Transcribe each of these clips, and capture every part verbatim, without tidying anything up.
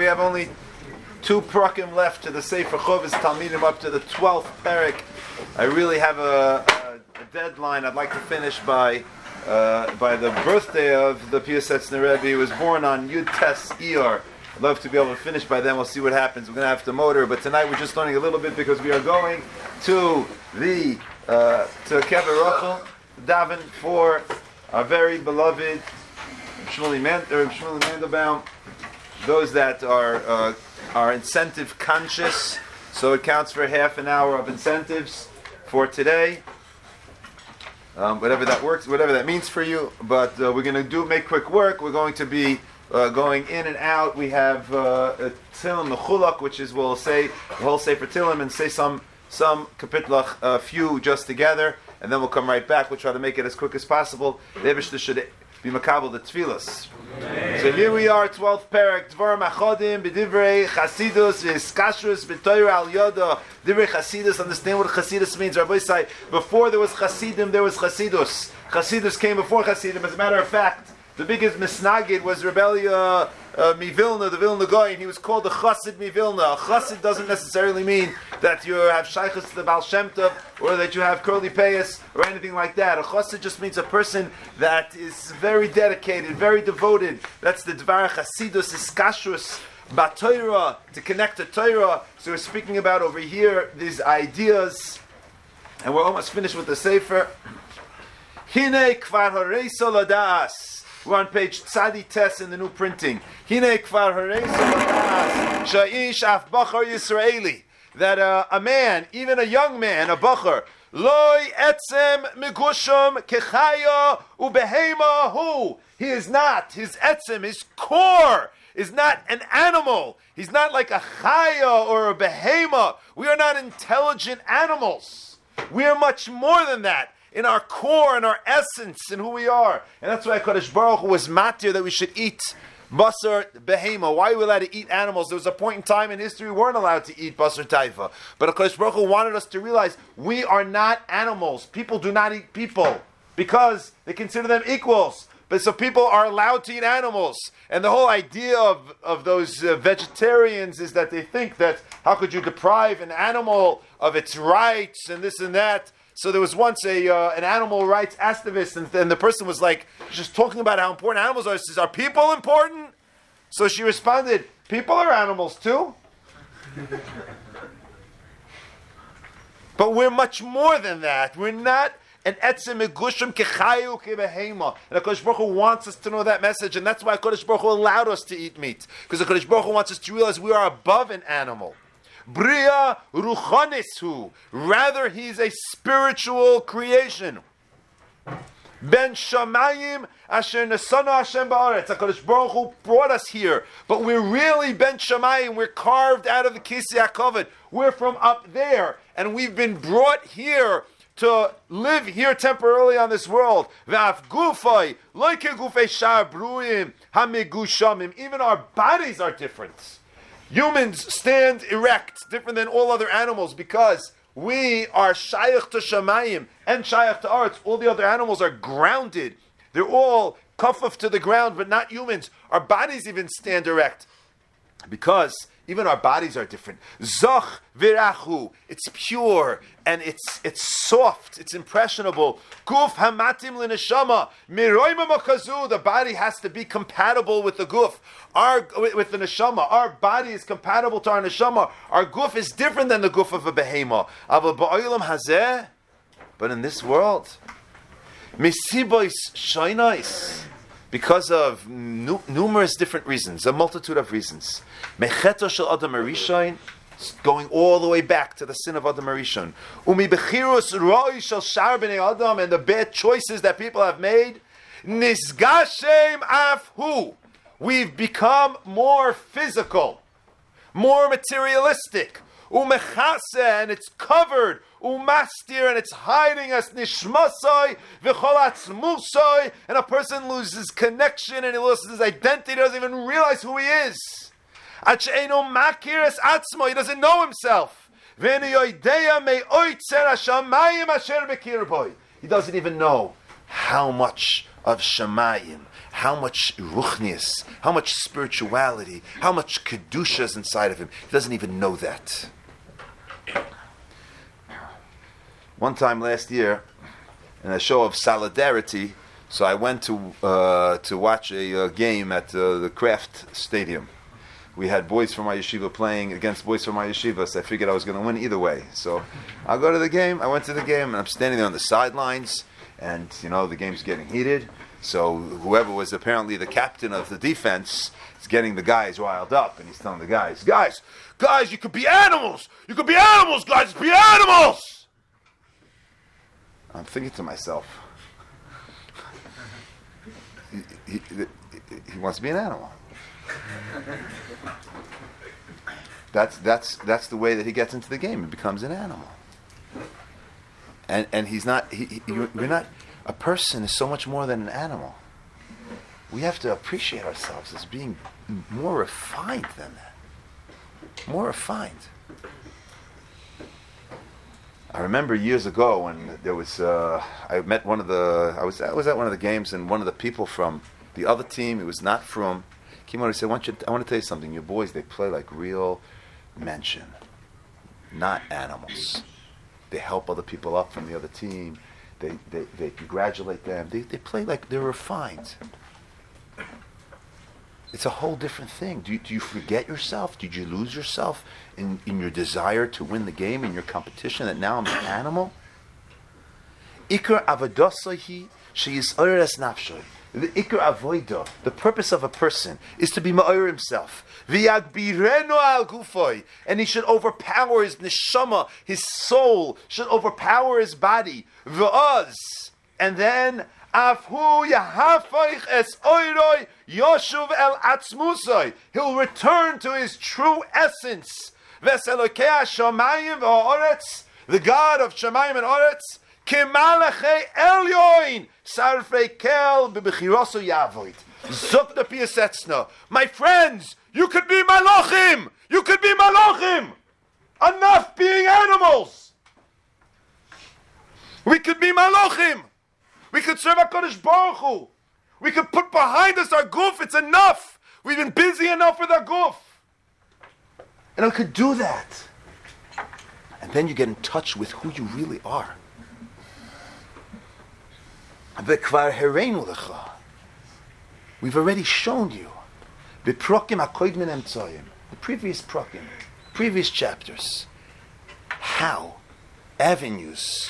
have only two prakim left to the Sefer Chovis Talmidim up to the twelfth parak. I really have a, a, a deadline. I'd like to finish by uh, by the birthday of the Piasetzner Rebbe. He was born on Yud Tes Iyar. I'd love to be able to finish by then. We'll see what happens. We're going to have to motor, but tonight we're just learning a little bit because we are going to the uh, to Kever Rachel, daven for our very beloved Shmuley Mandelbaum. Those that are uh, are incentive conscious, so it counts for half an hour of incentives for today. Um, whatever that works, whatever that means for you. But uh, we're going to do make quick work. We're going to be uh, going in and out. We have uh, a Tilim Mechulak, which is we'll say we'll say for Tilim and say some some kapitlach, a uh, few just together, and then we'll come right back. We'll try to make it as quick as possible. The Eibishter should be makabel the tefillas. So here we are, twelfth parak, Dvar Machodim, B'divrei Chasidus, V'Iskashrus, B'Toyra Al Yoda, Divrei Chasidus, understand what Chasidus means. Rabbi say, before there was Chasidim, there was Chasidus. Chasidus came before Chasidim. As a matter of fact, the biggest misnagid was Rebellia uh, uh, Mivilna, the Vilna Goy, and he was called the Chassid Mivilna. A Chassid doesn't necessarily mean that you have Shaykhus to the Baal Shem Tov, or that you have curly payas, or anything like that. A Chassid just means a person that is very dedicated, very devoted. That's the Dvar Chasidus, Iskashrus, Batoira, to connect to Torah. So we're speaking about over here these ideas, and we're almost finished with the Sefer. Hine kvar horeisa ladas. We're on page Tzadi Tes in the new printing. Hine kvar horeisa ladas. Sha'ish af bachar Yisraeli. That uh, a man, even a young man, a bachar, loy etzem migusham kechaya ubehema hu. He is not, his etzem, his core, is not an animal. He's not like a chaya or a behema. We are not intelligent animals. We are much more than that. In our core, in our essence, in who we are. And that's why HaKadosh Baruch Hu was matir that we should eat basar behema. Why are we allowed to eat animals? There was a point in time in history we weren't allowed to eat basar taifa. But HaKadosh Baruch Hu wanted us to realize we are not animals. People do not eat people because they consider them equals. But so people are allowed to eat animals. And the whole idea of, of those uh, vegetarians is that they think that how could you deprive an animal of its rights and this and that. So there was once a uh, an animal rights activist, and, and the person was like, just talking about how important animals are. She says, are people important? So she responded, people are animals too. But we're much more than that. We're not an etzem megushim kechayu kebehema. And HaKadosh Baruch Hu wants us to know that message, and that's why HaKadosh Baruch Hu allowed us to eat meat. Because HaKadosh Baruch Hu wants us to realize we are above an animal. Bria ruchanishu. Rather, he's a spiritual creation. Ben shamayim asher nesana Hashem ba'aretz. HaKadosh Baruch Hu brought us here, but we're really ben shamayim. We're carved out of the Kisei HaKavod. We're from up there, and we've been brought here to live here temporarily on this world. V'af gufay like gufay shar bruim hamigushamim. Even our bodies are different. Humans stand erect, different than all other animals, because we are shayach to shamayim and shayach to arts. All the other animals are grounded. They're all kafuf to the ground, but not humans. Our bodies even stand erect, because even our bodies are different. Zoch virachu. It's pure and it's it's soft. It's impressionable. Guf hamatim l'neshama. Miroima makazu. The body has to be compatible with the guf. Our with the neshama. Our body is compatible to our neshama. Our guf is different than the guf of a behema. Ava ba'olam hazeh. But in this world, misibois shainais. Because of nu- numerous different reasons, a multitude of reasons. Mecheto shel Adam Arishon, going all the way back to the sin of Adam Arishon. Umi bechirus roi shel shar b'nei Adam, and the bad choices that people have made. Nisgashem afhu. We've become more physical, more materialistic. Umechase, and it's covered. Umastir, and it's hiding us. Nishmasai v'cholatzmusai, and a person loses connection and he loses his identity. He doesn't even realize who he is. Ach'eino makir es atzmo, he doesn't know himself. V'niyoideya me'oitzer hashamayim asher bekir boy. He doesn't even know how much of shamayim, how much ruchnius, how much spirituality, how much kedusha is inside of him. He doesn't even know that. One time last year, in a show of solidarity, so I went to uh, to watch a uh, game at uh, the Kraft Stadium. We had boys from my yeshiva playing against boys from my yeshiva, so I figured I was going to win either way. So I'll go to the game. I went to the game, and I'm standing there on the sidelines, and, you know, the game's getting heated. So whoever was apparently the captain of the defense is getting the guys riled up, and he's telling the guys, guys, guys, you could be animals! You could be animals, guys! Be animals! I'm thinking to myself, he, he, he wants to be an animal. That's that's that's the way that he gets into the game. He becomes an animal, and and he's not. He, he, you're not. A person is so much more than an animal. We have to appreciate ourselves as being more refined than that. More refined. I remember years ago when there was. Uh, I met one of the. I was I was at one of the games, and one of the people from the other team. It was not from. Came out and said, I want, you to, I want to tell you something. Your boys, they play like real men, not animals. They help other people up from the other team. They they, they congratulate them. They they play like they're refined. It's a whole different thing. Do you, do you forget yourself? Did you lose yourself in, in your desire to win the game, in your competition, that now I'm an animal? Ikar avodasahi sheyis'oreres nafshoy. The ikar avoida, the purpose of a person, is to be ma'or himself. V'yagbireno al gufoy, and he should overpower his neshama, his soul should overpower his body. V'oz, and then afhu yahafoich es oiroi yoshuv el atzmusoi. He'll return to his true essence. V'selokei shamayim v'oretz, the God of Shamayim and Oretz. Kemalachei elyoin sarfei kel b'bechirosu yavoid. Zukta piasetzna. My friends, you could be malachim. You could be malachim. Enough being animals. We could be malachim. We could serve HaKadosh Baruch Hu. We could put behind us our goof. It's enough. We've been busy enough with our goof. And we could do that. And then you get in touch with who you really are. We've already shown you the previous prokim, previous chapters, how avenues,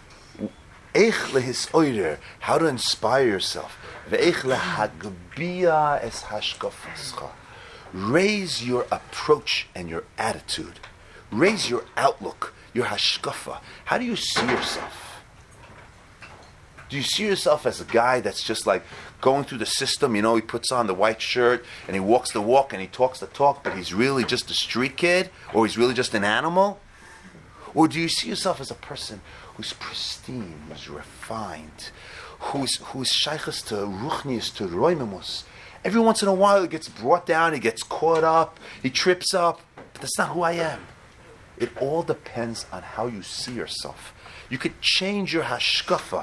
how to inspire yourself, raise your approach and your attitude, raise your outlook, your hashkafa. How do you see yourself? Do you see yourself as a guy that's just like going through the system? You know, he puts on the white shirt and he walks the walk and he talks the talk, but he's really just a street kid, or he's really just an animal? Or do you see yourself as a person who's pristine, who's refined, who's who's shaychus to ruchnius, to roimemus? Every once in a while he gets brought down, he gets caught up, he trips up, but that's not who I am. It all depends on how you see yourself. You could change your hashkafa.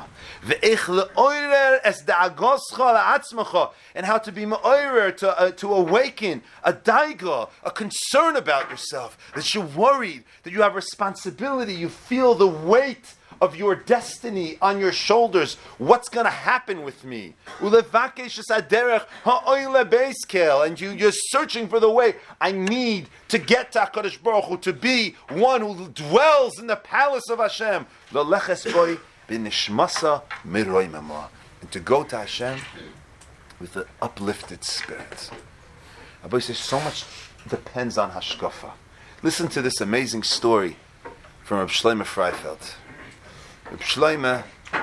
And how to be ma'orer, to, uh, to awaken a daiga, a concern about yourself, that you're worried, that you have responsibility, you feel the weight of your destiny on your shoulders. What's going to happen with me? And you, you're searching for the way. I need to get to HaKadosh Baruch Hu, to be one who dwells in the palace of Hashem. And to go to Hashem with an uplifted spirit. Abba says so much depends on hashkafa. Listen to this amazing story from Reb Shlomo Freifeld. Reb Shlomo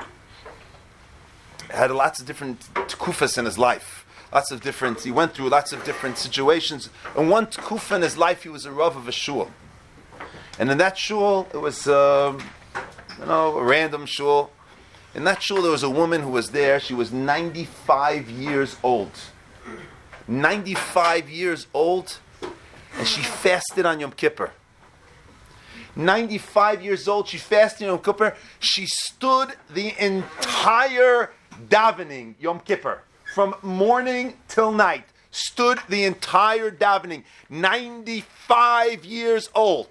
had lots of different tkufas in his life. Lots of different, he went through lots of different situations. In one tkufa in his life, he was a rav of a shul. And in that shul, it was, um, you know, a random shul. In that shul, there was a woman who was there. She was ninety-five years old. ninety-five years old, and she fasted on Yom Kippur. ninety-five years old, she fasted on Yom Kippur. She stood the entire davening Yom Kippur. from morning till night, stood the entire davening, ninety-five years old.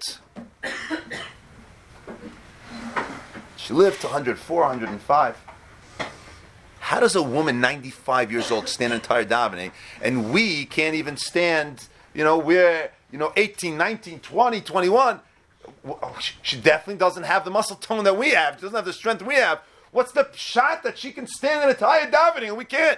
She lived to one hundred four, one hundred five. How does a woman ninety-five years old stand an entire davening, and we can't even stand, you know, we're, you know, eighteen, nineteen, twenty, twenty-one. She definitely doesn't have the muscle tone that we have. She doesn't have the strength we have. What's the shot that she can stand an entire davening and we can't?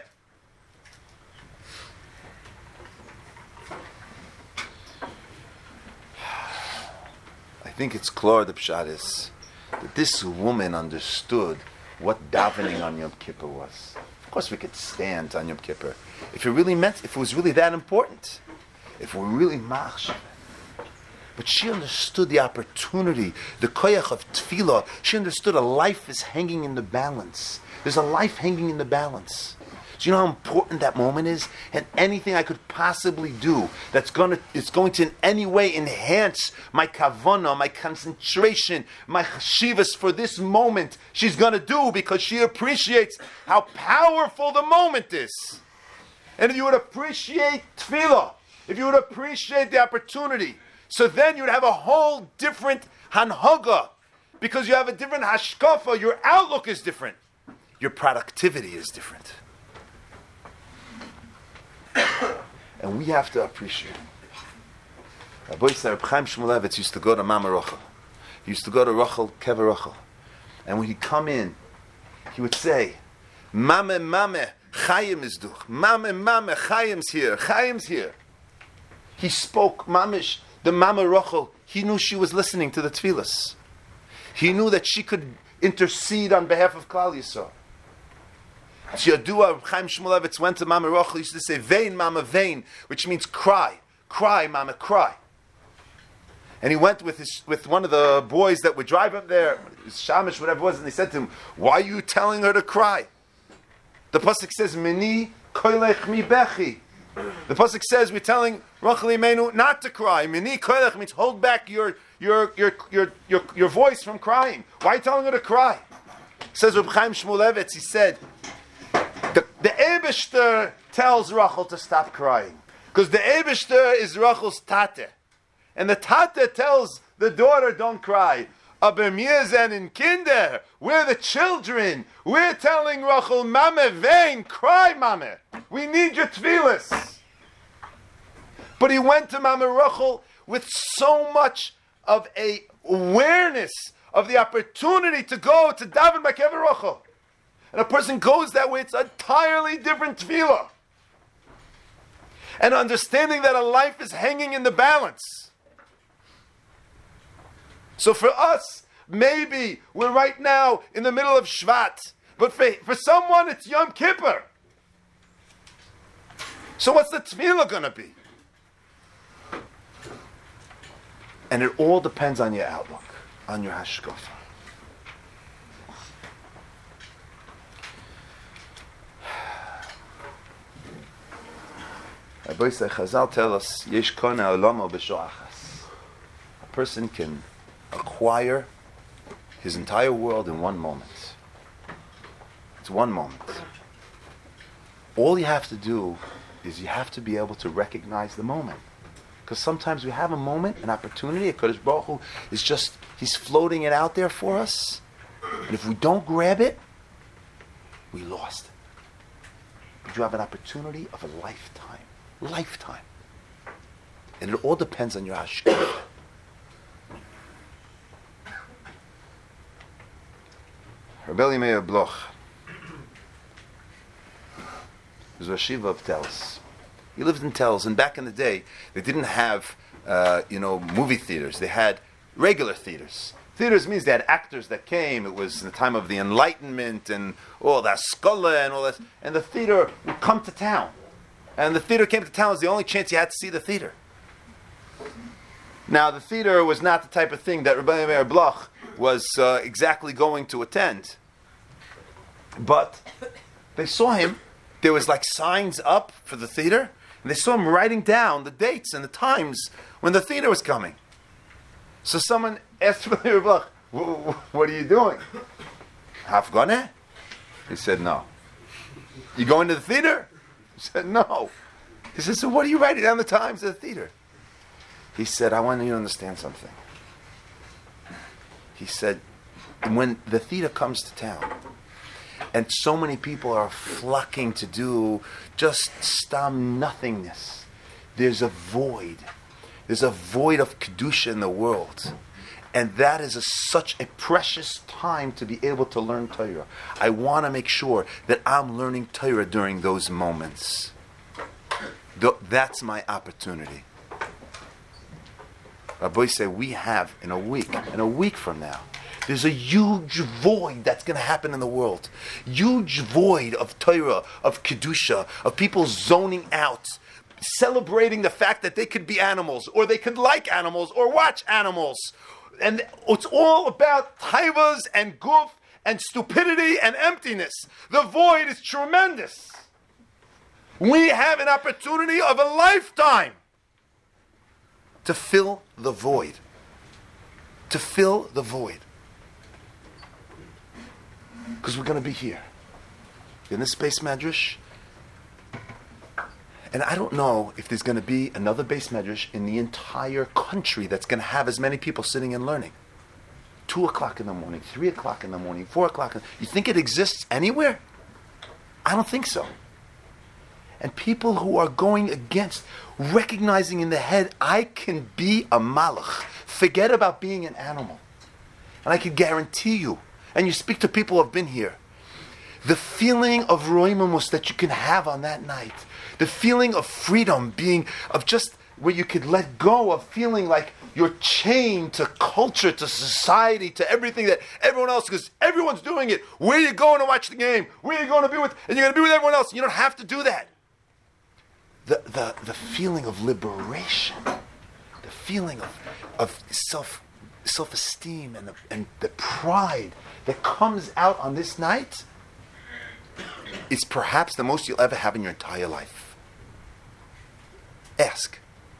I think it's clear the pshat is that this woman understood what davening on Yom Kippur was. Of course we could stand on Yom Kippur. If it really meant, if it was really that important, if we're really machshav. But she understood the opportunity, the koyach of tefillah. She understood a life is hanging in the balance. There's a life hanging in the balance. So you know how important that moment is? And anything I could possibly do that's going to, it's going to in any way enhance my kavanah, my concentration, my chashivas for this moment, she's going to do because she appreciates how powerful the moment is. And if you would appreciate tefillah, if you would appreciate the opportunity, so then you'd have a whole different hanhaga, because you have a different hashkafa, your outlook is different. Your productivity is different. And we have to appreciate. Rabbi Chaim Shmulevitz used to go to Mama Rachel. He used to go to Rachel, Keva Rachel. And when he'd come in, he would say, Mame, Mame, Chaim is duch. Mame, Mame, Chaim's here. Chaim's here. He spoke mamish. The Mama Rachel, he knew she was listening to the tefillas. He knew that she could intercede on behalf of Klal Yisrael. Yadua, Chaim Shmulevitz went to Mama Rachel, he used to say, Vein, Mama, vein, which means cry. Cry, Mama, cry. And he went with his with one of the boys that would drive up there, Shamish, whatever it was, and they said to him, why are you telling her to cry? The pasuk says, Mini koilech mi bechi. The pasuk says we're telling Rachel Imenu not to cry. Mini koilech means hold back your your your your your, your voice from crying. Why are you telling her to cry? Says Reb Chaim Shmulevitz, he said, the, the Eibishter tells Rachel to stop crying. Because the Eibishter is Rachel's tate. And the tate tells the daughter, don't cry. Aber mir sind in Kinder. We're the children. We're telling Rachel, Mame, vein, cry, Mame. We need your tefillas. But he went to Mama Rachel with so much of a awareness of the opportunity to go to daven by Keva Rachel. And a person goes that way, it's an entirely different tefillah. And understanding that a life is hanging in the balance. So for us, maybe we're right now in the middle of Shvat. But for, for someone, it's Yom Kippur. So what's the tefillah going to be? And it all depends on your outlook, on your hashkafa. Rabbi say, Chazal tell us, Yesh kona olamo b'shoachas. A person can acquire his entire world in one moment. It's one moment. All you have to do is you have to be able to recognize the moment. Because sometimes we have a moment, an opportunity, a Kodesh Baruch Hu is just, he's floating it out there for us. And if we don't grab it, we lost it. But you have an opportunity of a lifetime. Lifetime. And it all depends on your hashkafa. Rebbe Meir Bloch was a yeshiva of Tels. He lived in Tels, and back in the day, they didn't have, uh, you know, movie theaters. They had regular theaters. Theaters means they had actors that came. It was in the time of the Enlightenment and all that scholar and all that. And the theater would come to town. And the theater came to town was the only chance you had to see the theater. Now, the theater was not the type of thing that Rebbe Meir Bloch was uh, exactly going to attend. But they saw him. There was like signs up for the theater. And they saw him writing down the dates and the times when the theater was coming. So someone asked Rebbe Meir Bloch, what are you doing? Hafganeh? He said, no. You going to the theater? He said, no. He said, so what are you writing down the times of the theater? He said, I want you to understand something. He said, when the theater comes to town, and so many people are flocking to do just stam nothingness, there's a void. There's a void of Kedusha in the world. And that is a, such a precious time to be able to learn Torah. I want to make sure that I'm learning Torah during those moments. Th- that's my opportunity. Rabbi say we have in a week, in a week from now, there's a huge void that's going to happen in the world. Huge void of Torah, of Kedusha, of people zoning out, celebrating the fact that they could be animals, or they could like animals, or watch animals. And it's all about taivas and guf and stupidity and emptiness. The void is tremendous. We have an opportunity of a lifetime to fill the void. To fill the void. Because we're going to be here. In this base medrash. And I don't know if there's going to be another base medrash in the entire country that's going to have as many people sitting and learning. Two o'clock in the morning, three o'clock in the morning, four o'clock. In, you think it exists anywhere? I don't think so. And people who are going against, recognizing in the head, I can be a malach. Forget about being an animal. And I can guarantee you, and you speak to people who have been here, the feeling of roimamus that you can have on that night, the feeling of freedom, being, of just where you could let go of feeling like you're chained to culture, to society, to everything that everyone else, because everyone's doing it. Where are you going to watch the game? Where are you going to be with? And you're going to be with everyone else. You don't have to do that. The, the, the feeling of liberation, the feeling of, of self, self-esteem and the, and the pride that comes out on this night is perhaps the most you'll ever have in your entire life. Ask.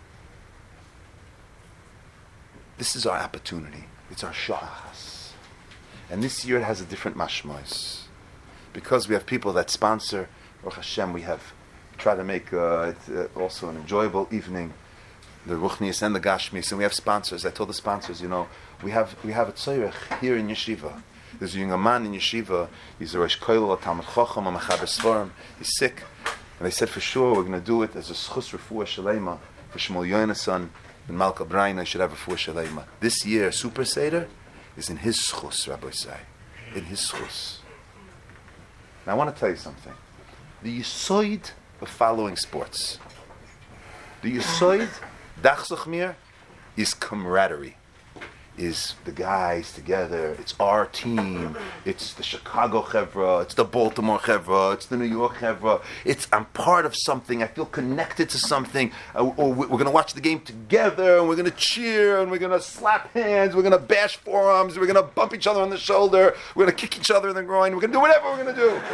This is our opportunity. It's our shahas. And this year it has a different mashmos. Because we have people that sponsor, Baruch Hashem, we have try to make uh, it, uh, also an enjoyable evening, the Ruchnias and the Gashmis, and we have sponsors. I told the sponsors, you know, we have we have a tzorech here in Yeshiva. There's a young man in Yeshiva, he's a Rosh Koilel, a Talmud Chacham, a Mechaber Svarim, he's sick, and they said for sure we're going to do it as a schus refuah shalema for Shmuel Yonason and Malka Braina should have a refuah shalema. This year, Super Seder is in his schus, Rabbi Say, in his schus. Now I want to tell you something. The Yisoid of following sports. The Yisoid, Dachzach Mir, is camaraderie. Is the guys together, it's our team, it's the Chicago Chevra, it's the Baltimore Chevra, it's the New York Chevra, it's I'm part of something, I feel connected to something, uh, or we're going to watch the game together, and we're going to cheer, and we're going to slap hands, we're going to bash forearms, we're going to bump each other on the shoulder, we're going to kick each other in the groin, we're going to do whatever we're going to do.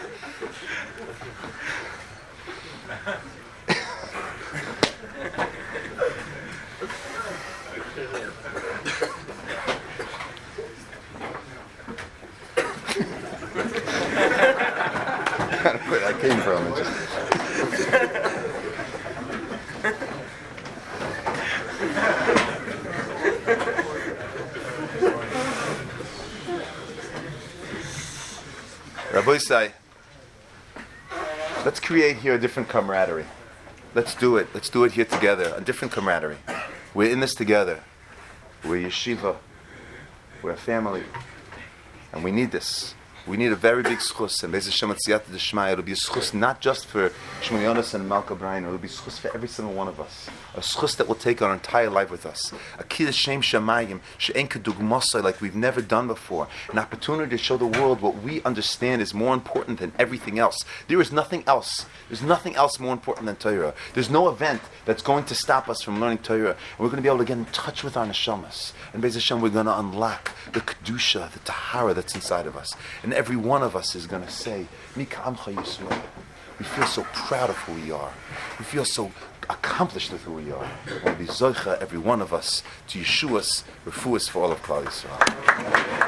Where I came from. It just Rabbi say, let's create here a different camaraderie. Let's do it. Let's do it here together. A different camaraderie. We're in this together. We're yeshiva. We're a family. And we need this. We need a very big schus, and Be'ez Hashem Tziyat D'Shmaya. It'll be a schus not just for Shmuel Yonas and Malka Brainer. It'll be a schus for every single one of us. A schus that will take our entire life with us. A kiddush Shem Shamayim she'en kedugmasai, like we've never done before. An opportunity to show the world what we understand is more important than everything else. There is nothing else. There's nothing else more important than Torah. There's no event that's going to stop us from learning Torah. And we're going to be able to get in touch with our neshamas. And Be'ez Hashem, we're going to unlock the kedusha, the tahara that's inside of us. And every one of us is going to say, Mika Amcha Yisrael. We feel so proud of who we are. We feel so accomplished with who we are. And we zoicha, every one of us, to Yeshua's refuahs for all of Klal Yisrael.